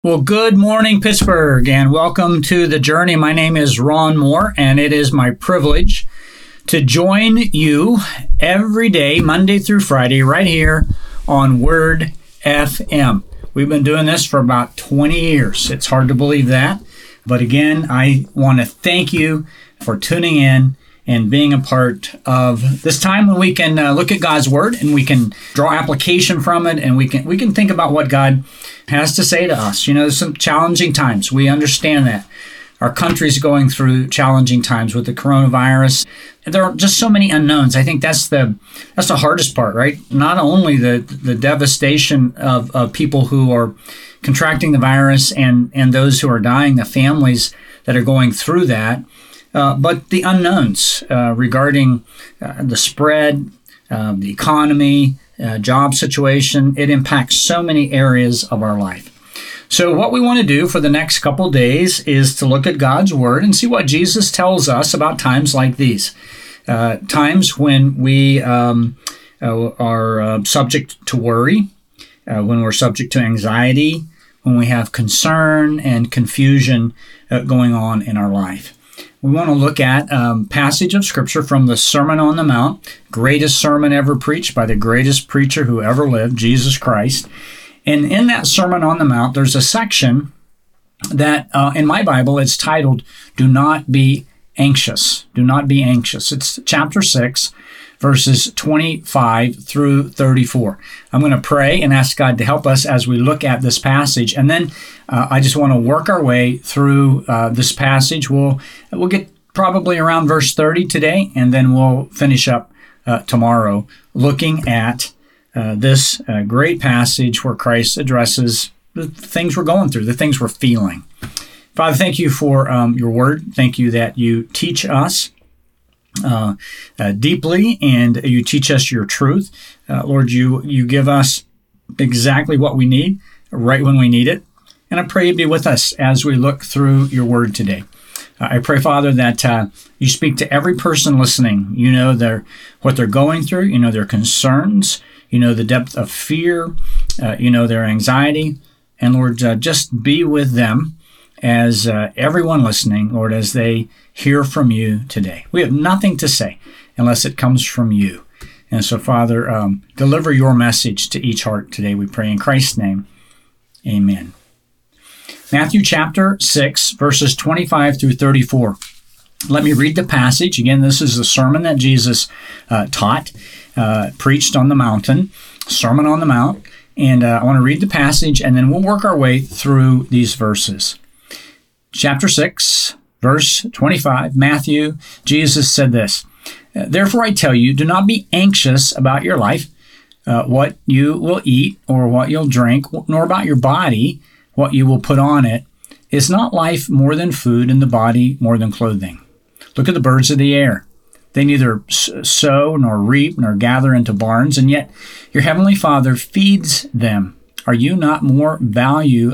Well, good morning, Pittsburgh, and welcome to The Journey. My name is Ron Moore, and it is my privilege to join you every day, Monday through Friday, right here on Word FM. We've been doing this for about 20 years. It's hard to believe that. But again, I want to thank you for tuning in and being a part of this time when we can look at God's Word and we can draw application from it, and we can think about what God has to say to us. You know, there's some challenging times. We understand that. Our country's going through challenging times with the coronavirus. There are just so many unknowns. I think that's the hardest part, right? Not only the devastation of people who are contracting the virus and those who are dying, the families that are going through that, but the unknowns regarding the spread, the economy, job situation. It impacts so many areas of our life. So what we want to do for the next couple days is to look at God's Word and see what Jesus tells us about times like these. Times when we are subject to worry, when we're subject to anxiety, when we have concern and confusion going on in our life. We want to look at a passage of Scripture from the Sermon on the Mount, greatest sermon ever preached by the greatest preacher who ever lived, Jesus Christ. And in that Sermon on the Mount, there's a section that, in my Bible, it's titled, Do Not Be Anxious. Do not be anxious. It's chapter 6, verses 25 through 34. I'm going to pray and ask God to help us as we look at this passage. And then I just want to work our way through this passage. We'll get probably around verse 30 today, and then we'll finish up tomorrow looking at this great passage where Christ addresses the things we're going through, the things we're feeling. Father, thank you for your word. Thank you that you teach us deeply and you teach us your truth. Lord, you give us exactly what we need right when we need it. And I pray you be with us as we look through your word today. I pray, Father, that you speak to every person listening. You know what they're going through. You know their concerns. You know the depth of fear. You know their anxiety. And Lord, just be with them as everyone listening, Lord, as they hear from you today. We have nothing to say unless it comes from you. And so, Father, deliver your message to each heart today, we pray in Christ's name. Amen. Matthew chapter 6, verses 25 through 34. Let me read the passage. Again, this is the sermon that Jesus taught, preached on the mountain, Sermon on the Mount. And I want to read the passage, and then we'll work our way through these verses. Chapter 6, verse 25, Matthew, Jesus said this, Therefore I tell you, do not be anxious about your life, what you will eat or what you'll drink, nor about your body, what you will put on it. Is not life more than food, and the body more than clothing? Look at the birds of the air. They neither sow nor reap nor gather into barns, and yet your heavenly Father feeds them. Are you not more value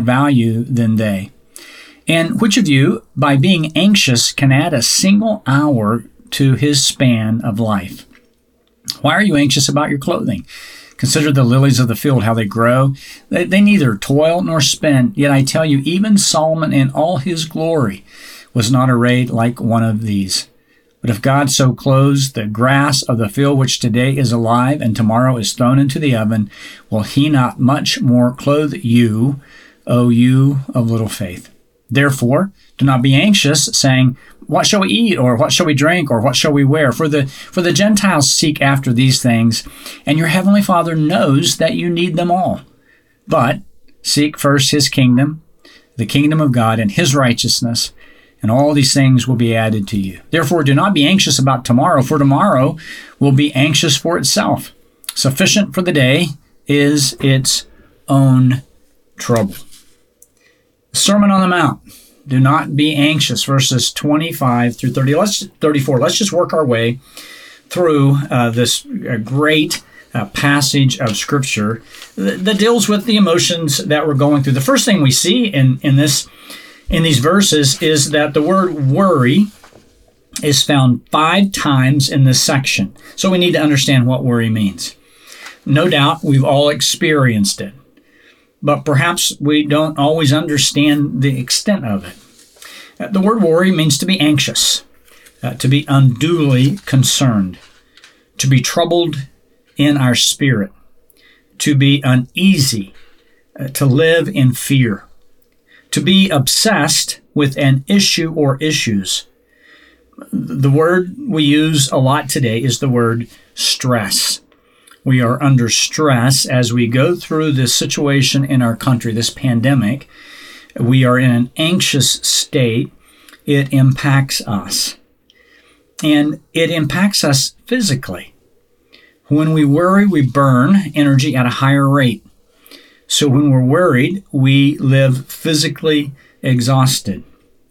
than they? And which of you, by being anxious, can add a single hour to his span of life? Why are you anxious about your clothing? Consider the lilies of the field, how they grow. They neither toil nor spin. Yet I tell you, even Solomon in all his glory was not arrayed like one of these. But if God so clothes the grass of the field, which today is alive and tomorrow is thrown into the oven, will he not much more clothe you, O you of little faith? Therefore, do not be anxious, saying, What shall we eat, or what shall we drink, or what shall we wear? For the Gentiles seek after these things, and your heavenly Father knows that you need them all. But seek first his kingdom, the kingdom of God, and his righteousness, and all these things will be added to you. Therefore, do not be anxious about tomorrow, for tomorrow will be anxious for itself. Sufficient for the day is its own trouble. Sermon on the Mount. Do not be anxious, verses 25 through 34. Let's just work our way through this great passage of Scripture that deals with the emotions that we're going through. The first thing we see in these verses is that the word worry is found 5 times in this section. So we need to understand what worry means. No doubt we've all experienced it. but perhaps we don't always understand the extent of it. The word worry means to be anxious, to be unduly concerned, to be troubled in our spirit, to be uneasy, to live in fear, to be obsessed with an issue or issues. The word we use a lot today is the word stress. We are under stress as we go through this situation in our country, this pandemic. We are in an anxious state. It impacts us. And it impacts us physically. When we worry, we burn energy at a higher rate. So when we're worried, we live physically exhausted.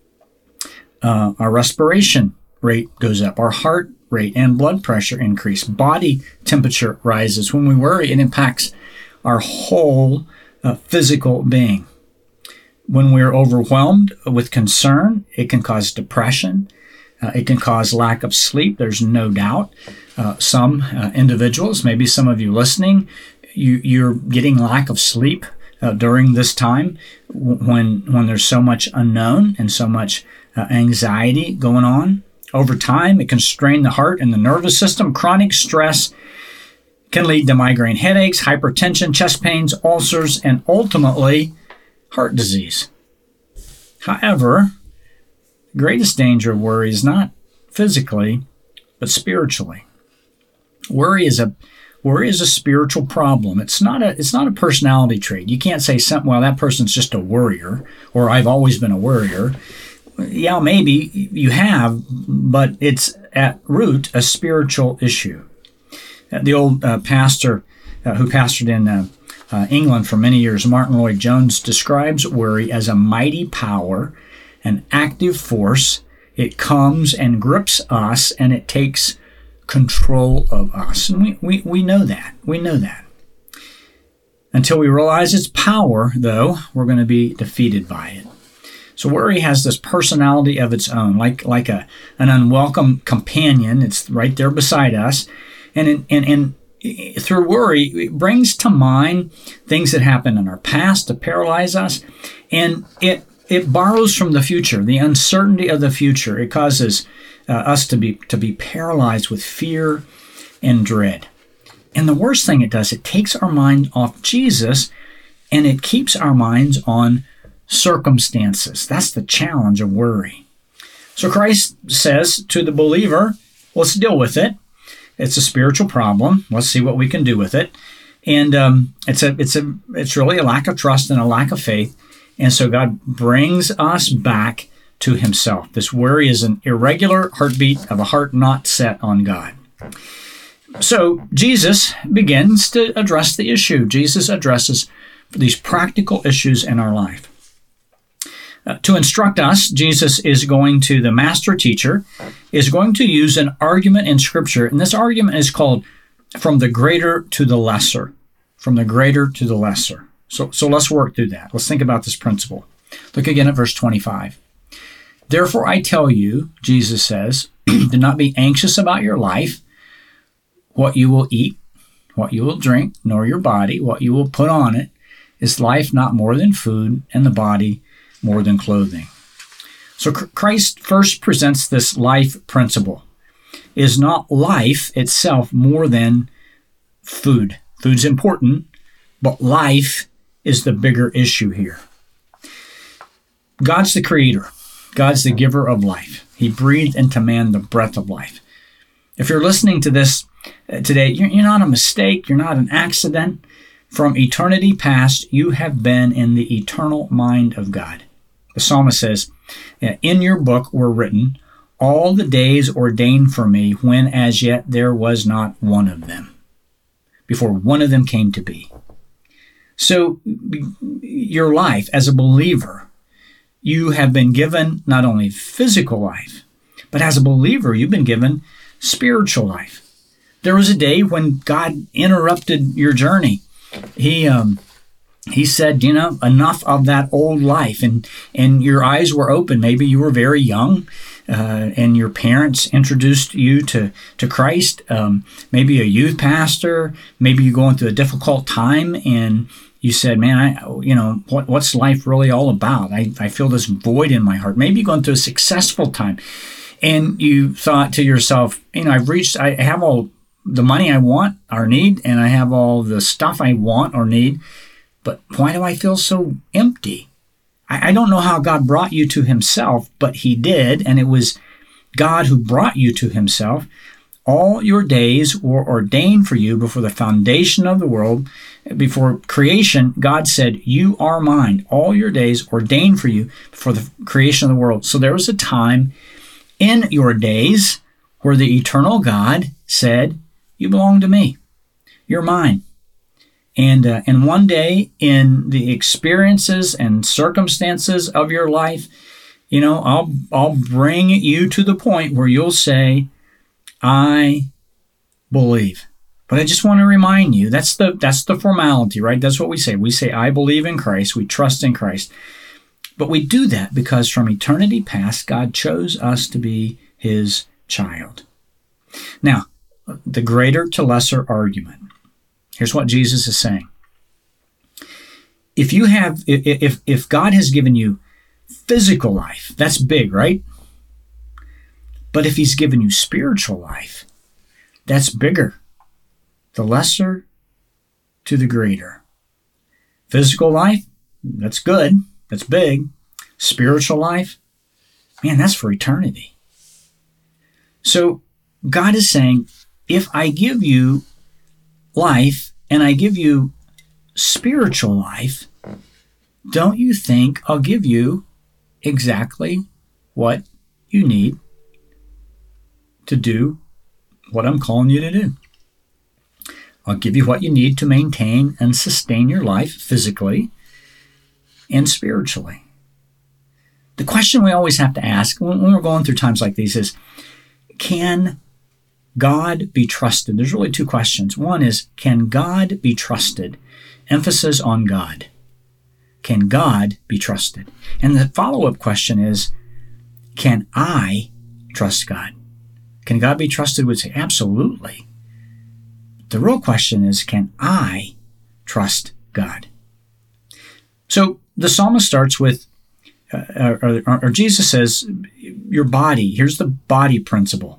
Our respiration rate goes up. Our heart rate and blood pressure increase. Body temperature rises. When we worry, it impacts our whole physical being. When we're overwhelmed with concern, it can cause depression. It can cause lack of sleep. There's no doubt. Some individuals, maybe some of you listening, you're getting lack of sleep during this time when there's so much unknown and so much anxiety going on. Over time, it can strain the heart and the nervous system. Chronic stress can lead to migraine headaches, hypertension, chest pains, ulcers, and ultimately heart disease. However, the greatest danger of worry is not physically, but spiritually. Worry is a spiritual problem. It's not a personality trait. You can't say something, well, that person's just a worrier, or I've always been a worrier. Yeah, maybe you have, but it's at root a spiritual issue. The old pastor who pastored in England for many years, Martin Lloyd-Jones, describes worry as a mighty power, an active force. It comes and grips us, and it takes control of us. And we know that. We know that. Until we realize its power, though, we're going to be defeated by it. So worry has this personality of its own, like an unwelcome companion. It's right there beside us. And through worry, it brings to mind things that happened in our past to paralyze us. And it borrows from the future, the uncertainty of the future. It causes us to be paralyzed with fear and dread. And the worst thing it does, it takes our mind off Jesus, and it keeps our minds on circumstances. That's the challenge of worry. So Christ says to the believer, let's deal with it. It's a spiritual problem. Let's see what we can do with it. And it's really a lack of trust and a lack of faith. And so God brings us back to himself. This worry is an irregular heartbeat of a heart not set on God. So Jesus begins to address the issue. Jesus addresses these practical issues in our life. To instruct us, Jesus is going to, the master teacher, is going to use an argument in Scripture. And this argument is called from the greater to the lesser. From the greater to the lesser. So let's work through that. Let's think about this principle. Look again at verse 25. Therefore I tell you, Jesus says, do not be anxious about your life, what you will eat, what you will drink, nor your body, what you will put on it. Is life not more than food, and the body more than clothing? So Christ first presents this life principle. Is not life itself more than food? Food's important, but life is the bigger issue here. God's the creator. God's the giver of life. He breathed into man the breath of life. If you're listening to this today, you're not a mistake. You're not an accident. From eternity past, you have been in the eternal mind of God. The psalmist says, in your book were written all the days ordained for me, when as yet there was not one of them, before one of them came to be. So your life as a believer, you have been given not only physical life, but as a believer, you've been given spiritual life. There was a day when God interrupted your journey. He said, enough of that old life, and your eyes were open. Maybe you were very young, and your parents introduced you to Christ. Maybe a youth pastor. Maybe you're going through a difficult time in you said, man, what's life really all about? I feel this void in my heart. Maybe you're going through a successful time and you thought to yourself, I have all the money I want or need, and I have all the stuff I want or need, but why do I feel so empty? I don't know how God brought you to himself, but he did, and it was God who brought you to himself. All your days were ordained for you before the foundation of the world. Before creation, God said, you are mine. All your days ordained for you before the creation of the world. So there was a time in your days where the eternal God said, you belong to me. You're mine. And one day in the experiences and circumstances of your life, I'll bring you to the point where you'll say, I believe. But I just want to remind you, that's the formality, right? That's what we say. We say, I believe in Christ. We trust in Christ. But we do that because from eternity past, God chose us to be his child. Now, the greater to lesser argument. Here's what Jesus is saying. If God has given you physical life, that's big, right? But if he's given you spiritual life, that's bigger. The lesser to the greater. Physical life, that's good. That's big. Spiritual life, man, that's for eternity. So God is saying, if I give you life and I give you spiritual life, don't you think I'll give you exactly what you need to do what I'm calling you to do? I'll give you what you need to maintain and sustain your life physically and spiritually. The question we always have to ask when we're going through times like these is, can God be trusted? There's really two questions. One is, can God be trusted? Emphasis on God. Can God be trusted? And the follow-up question is, can I trust God? Can God be trusted? We'd say, absolutely. The real question is, can I trust God? So the psalmist starts with, or Jesus says, your body. Here's the body principle.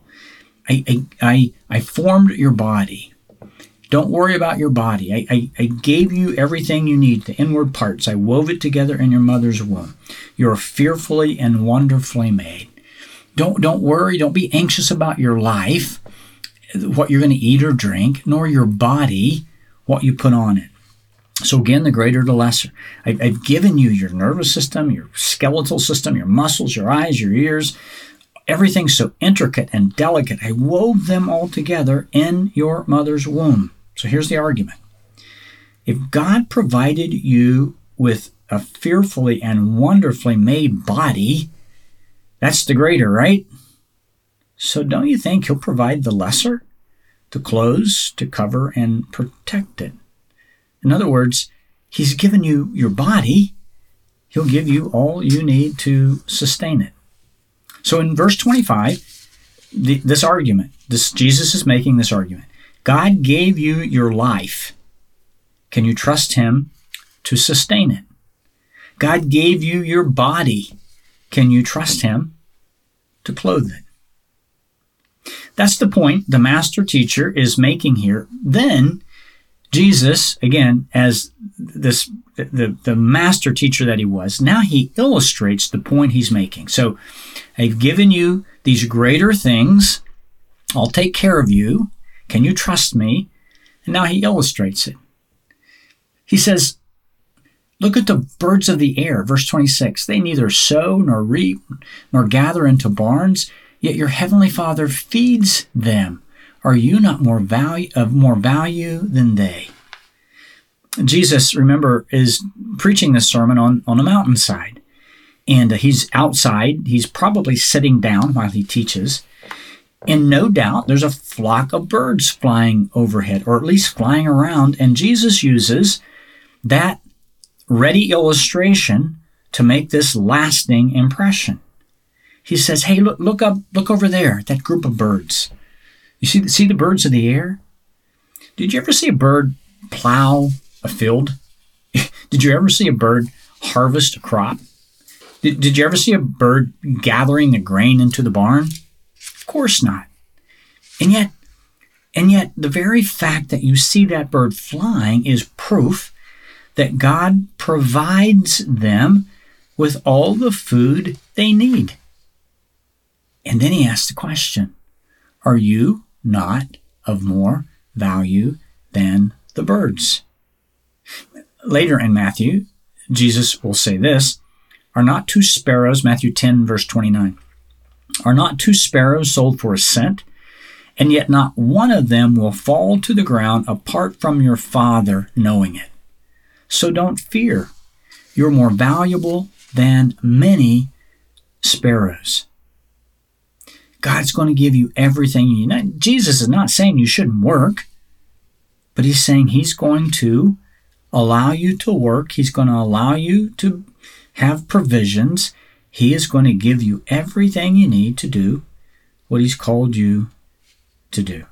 I formed your body. Don't worry about your body. I gave you everything you need, the inward parts. I wove it together in your mother's womb. You're fearfully and wonderfully made. Don't worry. Don't be anxious about your life, what you're going to eat or drink, nor your body, what you put on it. So again, the greater to lesser. I've given you your nervous system, your skeletal system, your muscles, your eyes, your ears. Everything's so intricate and delicate. I wove them all together in your mother's womb. So here's the argument. If God provided you with a fearfully and wonderfully made body, that's the greater, right? So don't you think he'll provide the lesser? The clothes to cover and protect it. In other words, he's given you your body. He'll give you all you need to sustain it. So in verse 25, this argument, Jesus is making this argument. God gave you your life. Can you trust him to sustain it? God gave you your body. Can you trust him to clothe it? That's the point the master teacher is making here. Then Jesus, again, as the master teacher that he was, now he illustrates the point he's making. So I've given you these greater things. I'll take care of you. Can you trust me? And now he illustrates it. He says, look at the birds of the air, verse 26. They neither sow nor reap nor gather into barns, yet your heavenly Father feeds them. Are you not of more value than they? Jesus, remember, is preaching this sermon on a mountainside. And he's outside. He's probably sitting down while he teaches. And no doubt there's a flock of birds flying overhead, or at least flying around. And Jesus uses that ready illustration to make this lasting impression. He says, hey, look over there, that group of birds. You see the birds of the air? Did you ever see a bird plow a field? Did you ever see a bird harvest a crop? Did you ever see a bird gathering the grain into the barn? Of course not. And yet, the very fact that you see that bird flying is proof that God provides them with all the food they need. And then he asks the question, are you not of more value than the birds? Later in Matthew, Jesus will say this, are not two sparrows, Matthew 10, verse 29, are not two sparrows sold for a cent? And yet not one of them will fall to the ground apart from your Father knowing it. So don't fear. You're more valuable than many sparrows. God's going to give you everything you need. Jesus is not saying you shouldn't work, but he's saying he's going to allow you to work. He's going to allow you to have provisions. He is going to give you everything you need to do what he's called you to do.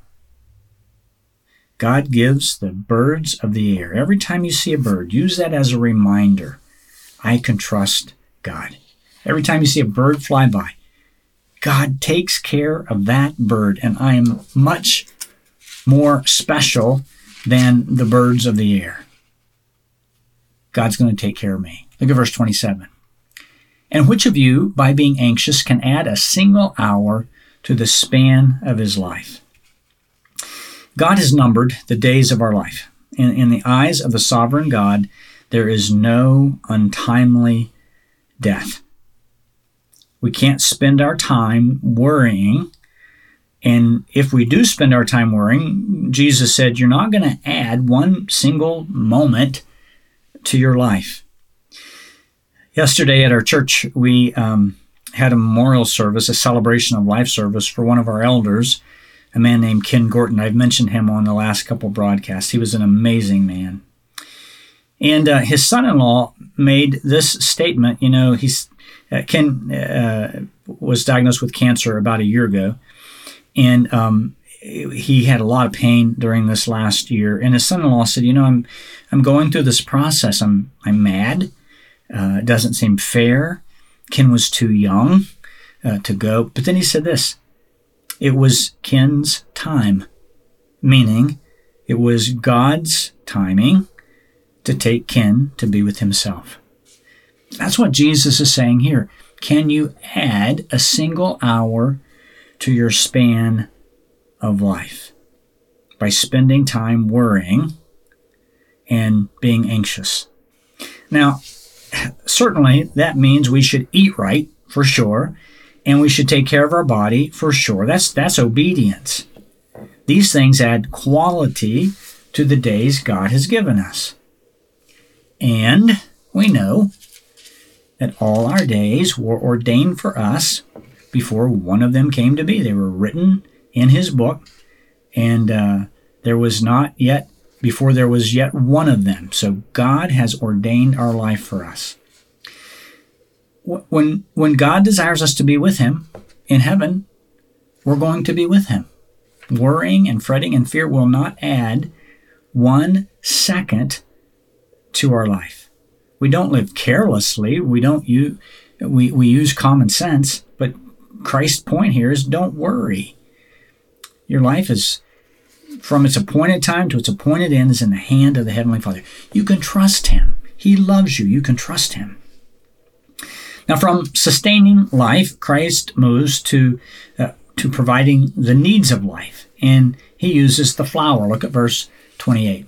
God gives the birds of the air. Every time you see a bird, use that as a reminder. I can trust God. Every time you see a bird fly by, God takes care of that bird, and I am much more special than the birds of the air. God's going to take care of me. Look at verse 27. And which of you, by being anxious, can add a single hour to the span of his life? God has numbered the days of our life. In the eyes of the sovereign God, there is no untimely death. We can't spend our time worrying. And if we do spend our time worrying, Jesus said, you're not going to add one single moment to your life. Yesterday at our church, we had a memorial service, a celebration of life service for one of our elders, a man named Ken Gorton. I've mentioned him on the last couple broadcasts. He was an amazing man. And his son-in-law made this statement. Ken was diagnosed with cancer about a year ago, and he had a lot of pain during this last year. And his son-in-law said, I'm going through this process. I'm mad. It doesn't seem fair. Ken was too young to go. But then he said this, it was Ken's time, meaning it was God's timing to take Ken to be with himself. That's what Jesus is saying here. Can you add a single hour to your span of life by spending time worrying and being anxious? Now, certainly that means we should eat right, for sure, and we should take care of our body, for sure. That's obedience. These things add quality to the days God has given us. And we know that all our days were ordained for us before one of them came to be. They were written in his book, and there was yet one of them. So God has ordained our life for us. When God desires us to be with him in heaven, we're going to be with him. Worrying and fretting and fear will not add 1 second to our life. We don't live carelessly. We use common sense, but Christ's point here is don't worry. Your life is, from its appointed time to its appointed end, is in the hand of the Heavenly Father. You can trust him. He loves you. You can trust him. Now, from sustaining life, Christ moves to providing the needs of life, and he uses the flower. Look at verse 28.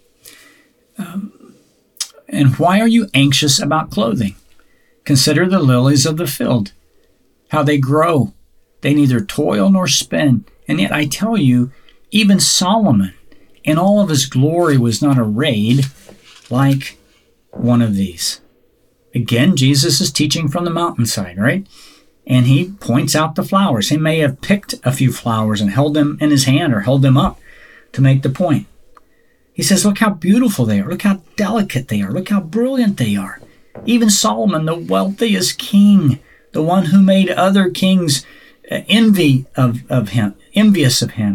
And why are you anxious about clothing? Consider the lilies of the field, how they grow. They neither toil nor spin. And yet I tell you, even Solomon in all of his glory was not arrayed like one of these. Again, Jesus is teaching from the mountainside, right? And he points out the flowers. He may have picked a few flowers and held them in his hand or held them up to make the point. He says, look how beautiful they are. Look how delicate they are. Look how brilliant they are. Even Solomon, the wealthiest king, the one who made other kings envious of him.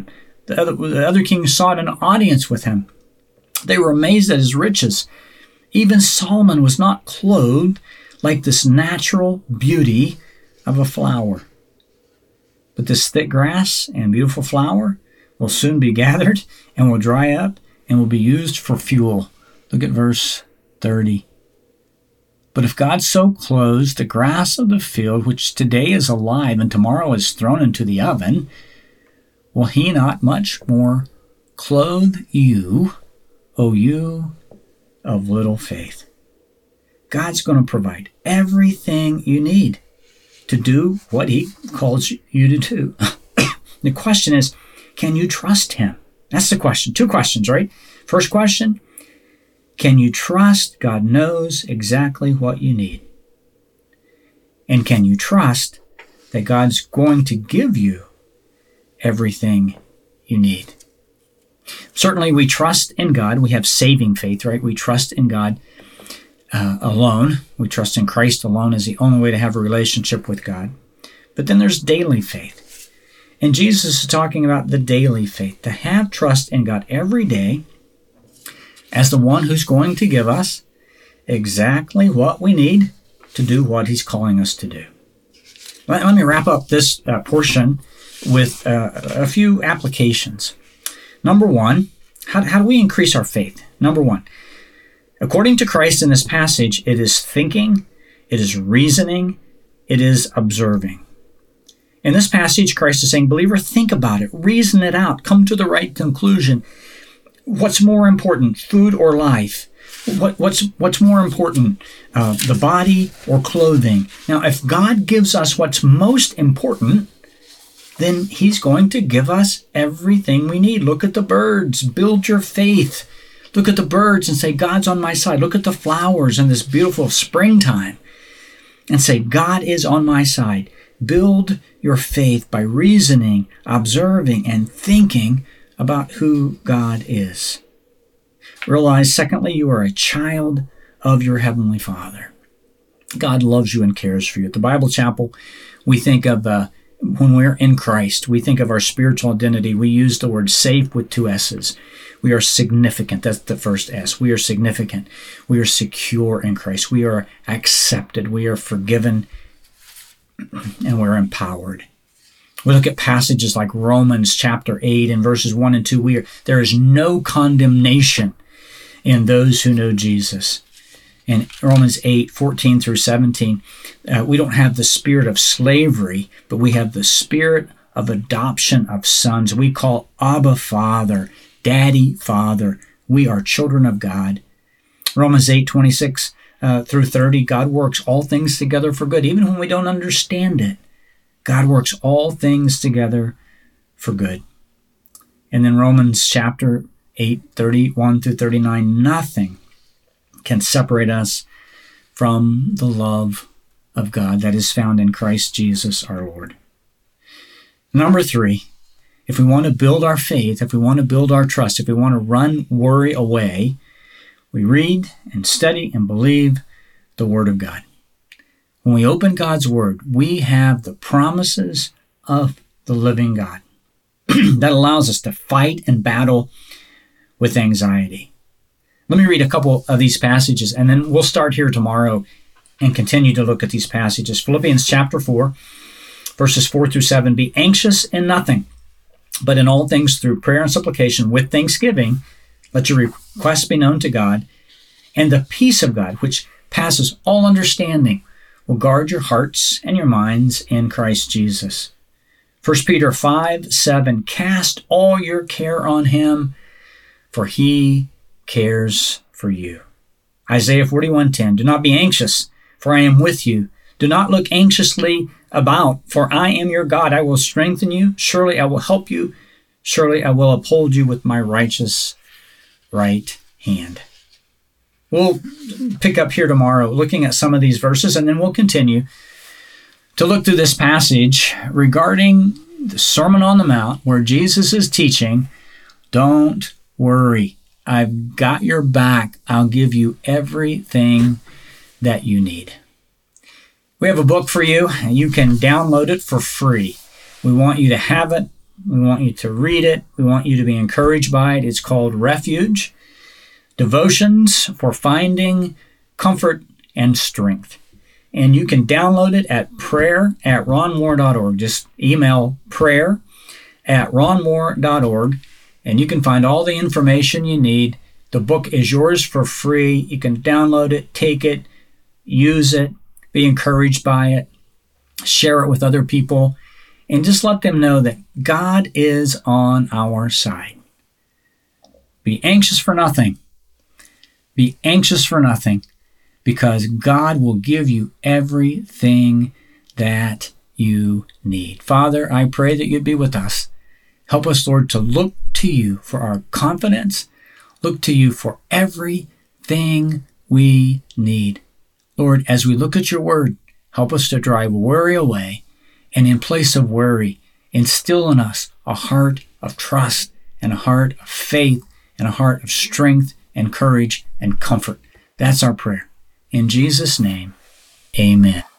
The other kings sought an audience with him. They were amazed at his riches. Even Solomon was not clothed like this natural beauty of a flower. But this thick grass and beautiful flower will soon be gathered and will dry up and will be used for fuel. Look at verse 30. But if God so clothes the grass of the field, which today is alive and tomorrow is thrown into the oven, will he not much more clothe you, O you of little faith? God's going to provide everything you need to do what he calls you to do. The question is, can you trust him? That's the question. Two questions, right? First question, can you trust God knows exactly what you need? And can you trust that God's going to give you everything you need? Certainly we trust in God. We have saving faith, right? We trust in God alone. We trust in Christ alone as the only way to have a relationship with God. But then there's daily faith. And Jesus is talking about the daily faith, to have trust in God every day as the one who's going to give us exactly what we need to do what he's calling us to do. Let me wrap up this portion with a few applications. Number one, how do we increase our faith? Number one, according to Christ in this passage, it is thinking, it is reasoning, it is observing. In this passage, Christ is saying, believer, think about it, reason it out, come to the right conclusion. What's more important, food or life? What's more important, the body or clothing? Now, if God gives us what's most important, then he's going to give us everything we need. Look at the birds. Build your faith. Look at the birds and say, God's on my side. Look at the flowers in this beautiful springtime and say, God is on my side. Build your faith by reasoning, observing, and thinking about who God is. Realize, secondly, you are a child of your Heavenly Father. God loves you and cares for you. At the Bible Chapel, we think of when we're in Christ, we think of our spiritual identity. We use the word safe with two S's. We are significant. That's the first S. We are significant. We are secure in Christ. We are accepted. We are forgiven, and we're empowered. We look at passages like Romans chapter 8 and verses 1 and 2. There is no condemnation in those who know Jesus. In Romans 8, 14 through 17, we don't have the spirit of slavery, but we have the spirit of adoption of sons. We call Abba Father, Daddy Father. We are children of God. Romans 8, 26 through 30, God works all things together for good, even when we don't understand it. God works all things together for good. And then Romans chapter 8, 31 through 39, nothing can separate us from the love of God that is found in Christ Jesus our Lord. Number three, if we want to build our faith, if we want to build our trust, if we want to run worry away, we read and study and believe the Word of God. When we open God's Word, we have the promises of the living God that allows us to fight and battle with anxiety. Let me read a couple of these passages, and then we'll start here tomorrow and continue to look at these passages. Philippians chapter 4, verses 4 through 7. Be anxious in nothing, but in all things through prayer and supplication with thanksgiving, let your requests be known to God, and the peace of God, which passes all understanding, will guard your hearts and your minds in Christ Jesus. 1 Peter 5, 7. Cast all your care on him, for he cares for you. Isaiah 41:10. Do not be anxious, for I am with you. Do not look anxiously about, for I am your God. I will strengthen you. Surely I will help you. Surely I will uphold you with my righteous right hand. We'll pick up here tomorrow looking at some of these verses, and then we'll continue to look through this passage regarding the Sermon on the Mount where Jesus is teaching, don't worry. I've got your back. I'll give you everything that you need. We have a book for you, and you can download it for free. We want you to have it. We want you to read it. We want you to be encouraged by it. It's called Refuge, Devotions for Finding Comfort and Strength. And you can download it at prayer@ronmoore.org. Just email prayer@ronmoore.org, and you can find all the information you need. The book is yours for free. You can download it, take it, use it, be encouraged by it, share it with other people, and just let them know that God is on our side. Be anxious for nothing. Be anxious for nothing, because God will give you everything that you need. Father, I pray that you'd be with us. Help us, Lord, to look to you for our confidence, look to you for everything we need. Lord, as we look at your word, help us to drive worry away, and in place of worry, instill in us a heart of trust and a heart of faith and a heart of strength and courage and comfort. That's our prayer. In Jesus' name, amen.